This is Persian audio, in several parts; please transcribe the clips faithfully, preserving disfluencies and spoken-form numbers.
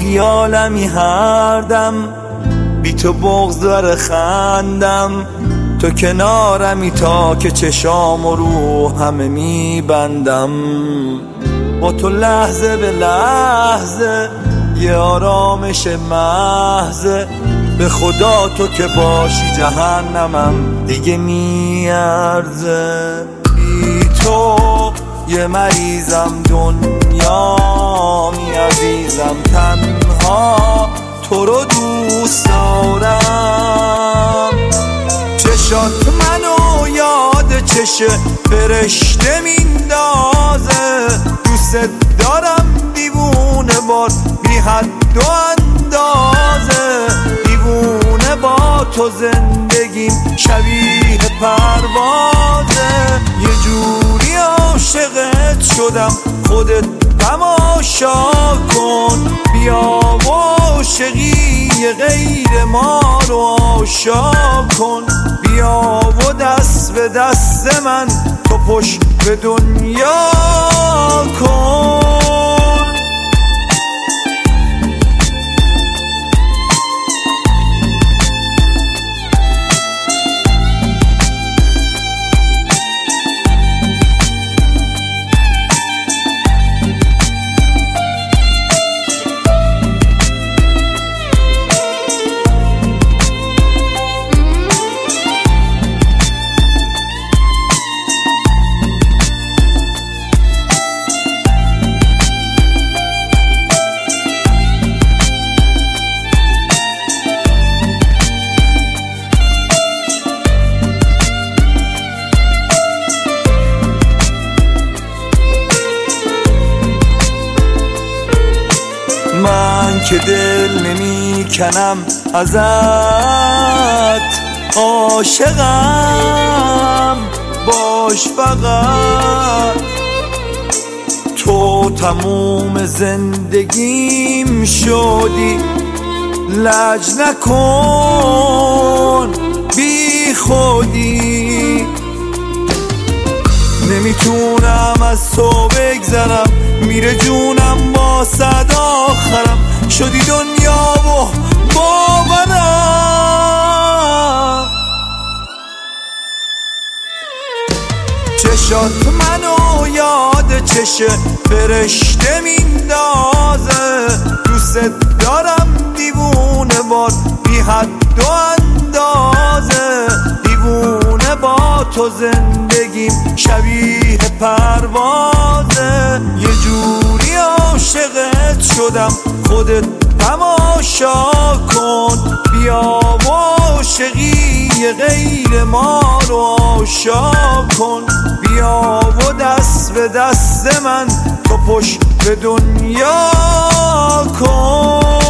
خیالمی هر دم، بی تو بغض داره خندم. تو کنارمی تا که چشام و رو همه میبندم. با تو لحظه به لحظه یه آرامش محضه. به خدا تو که باشی جهنمم دیگه میارزه. بی تو یه مریضم دنیا می عزیزم، تنها تو رو دوست دارم. چشات منو یاد چش فرشته میندازه. دوست دارم دیوونه بار بی حد و اندازه. دیوونه با تو زندگیم شبیه پروازه. یه جوری عاشقت شدم خودت تماشا کن. بیا و عاشقی غیر ما رو آشا کن. بیا و دست به دست من تو پشت به دنیا کن. من که دل نمی کنم ازت، عاشقم باش فقط. تو تموم زندگیم شدی، لج نکن بی خودی. نمیتونم از تو بگذرم، میره جونم با صد آخرم. شدی دنیا و باورم. چشات منو یاد چش فرشته میندازه. دوست دارم دیوونه بار بی حد و اندازه. دیوونه با تو زندگیم شبیه پروازه. یه جوری عاشقت شدم خودت تماشا کن. بیا و عاشقی غیر ما رو آشا کن. بیا و دست به دست من تو پشت به دنیا کن.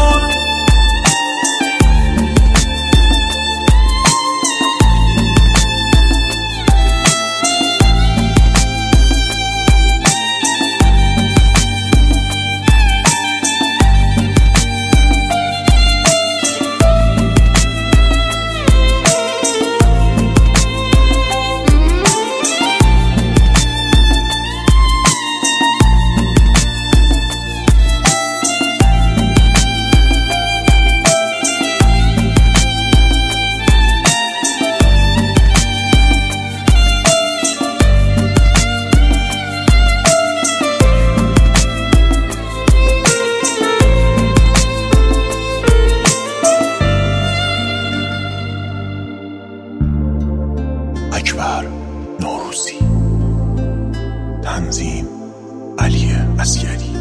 اکبر نوروزی، تنظیم علی عسگری.